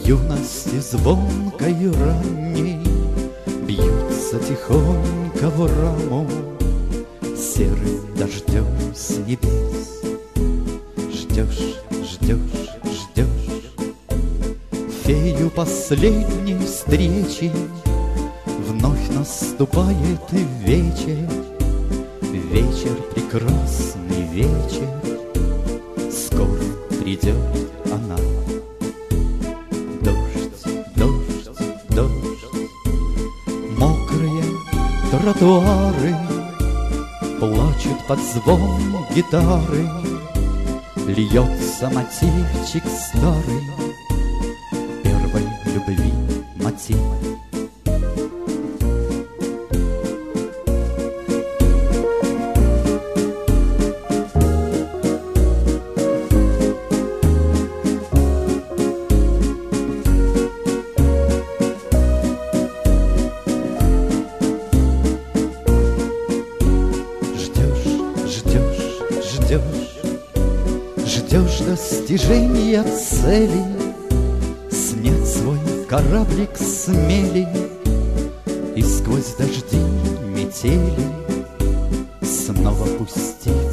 юности звонкой ранней бьются тихонько в раму серым дождем с небес. Ждешь, ждешь, ждешь фею последней встречи. Вновь наступает вечер, вечер, прекрасный вечер. Скоро придет она. Дождь, дождь, дождь, мокрые тротуары плачут под звон гитары. Льется мотивчик старый первой любви мотив. Ждешь достижения цели, снять свой кораблик смели и сквозь дожди метели снова пустить